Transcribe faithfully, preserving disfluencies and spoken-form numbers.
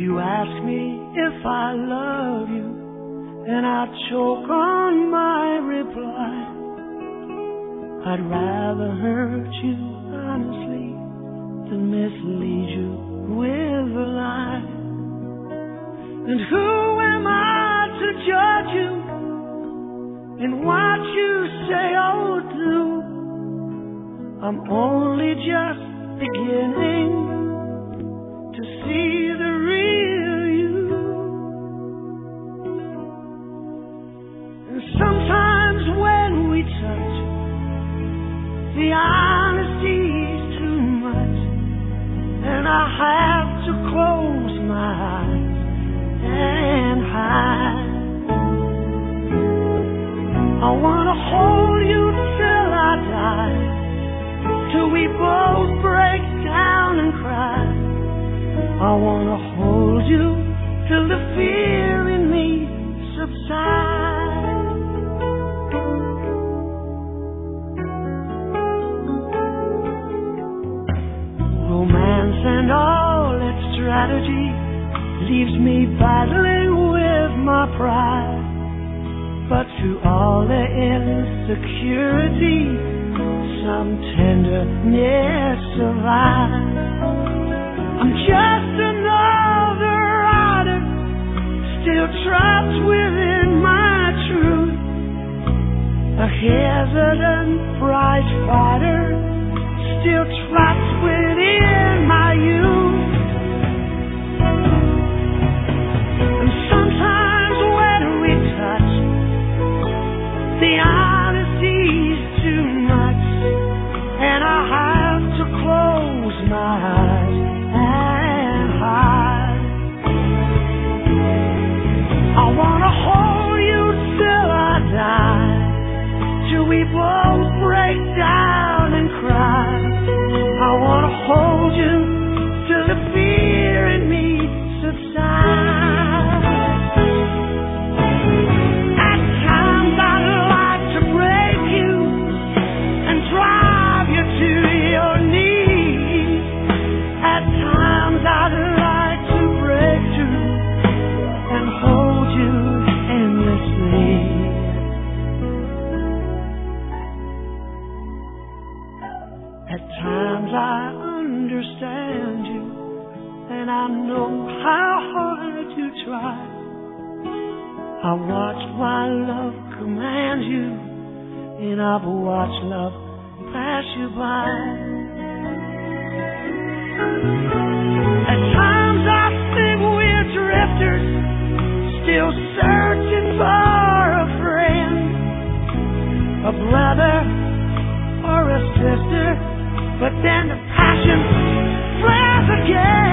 You ask me if I love you, and I choke on my reply. I'd rather hurt you honestly than mislead you with a lie. And who am I to judge you in what you say or do? I'm only just beginning to see the real you. And sometimes when we touch, the honesty's too much, and I have to close my eyes and hide. I wanna hold you till I die, till we both break down and cry. I wanna hold you till the fear in me subsides. Romance and all its strategy leaves me battling with my pride. But through all the insecurity, some tenderness survives. I'm just another rider, still trapped within my truth. A hesitant prize fighter, still trapped within my youth. And sometimes when we touch, the honesty's too much, and I have to close my eyes and hide. I wanna hold you till I die, till we both break down and cry. I wanna hold you till the fear in me subsides. At times I'd like to break you and drive you to your knees. At times I'd like to break through and hold you endlessly. At times I understand you, and I know how hard you try. I watched my love command you, and I've watched love pass you by. At times I think we're drifters, still searching for a friend, a brother or a sister. But then the passion flares again.